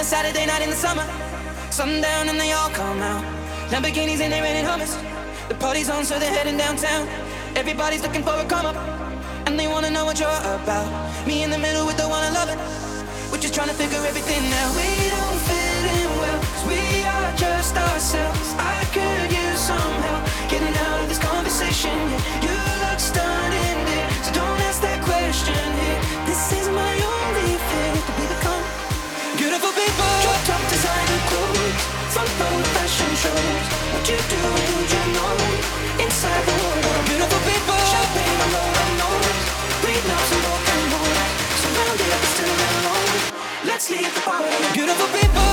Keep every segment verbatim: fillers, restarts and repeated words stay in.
a Saturday night in the summer. Sundown and they all come out. Lamborghinis and they renting Hummers. The party's on, so they're heading downtown. Everybody's looking for a come up, and they wanna know what you're about. Me in the middle with the one I love it. We're just trying to figure everything out. We don't fit in well, 'cause we are just ourselves. I could use some help getting out of this conversation. Yeah, you look stunning, dear, so don't ask that question here. This is my only fear, to be become beautiful people. Drop top designer clothes, front row fashion shows. What you do, you know, inside the world. Beautiful people, champagne on our nose, breathe now some rock and roll. Surrounded but still alone. Let's leave the party. Beautiful people.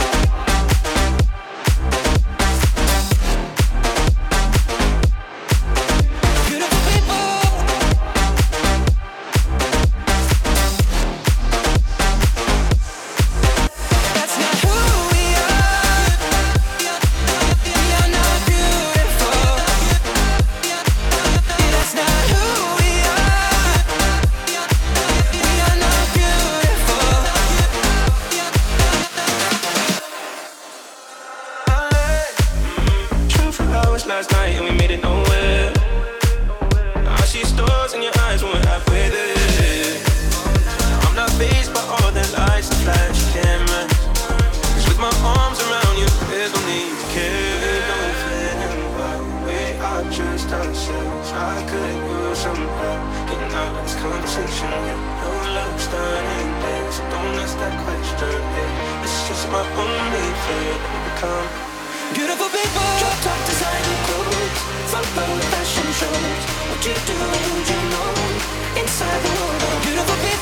Last night and we made it nowhere. I see stars in your eyes when we're halfway there. I'm not fazed by all the lights and flash cameras. 'Cause with my arms around you, there's no need to care. Don't fit in well, we are just ourselves. I could use some help getting out of this conversation. No love starting there, so don't ask that question. Yeah, it's just my only fear that we become Beautiful people. Drop top designer clothes, front row fashion shows. What you do, you know, inside the world. Beautiful people.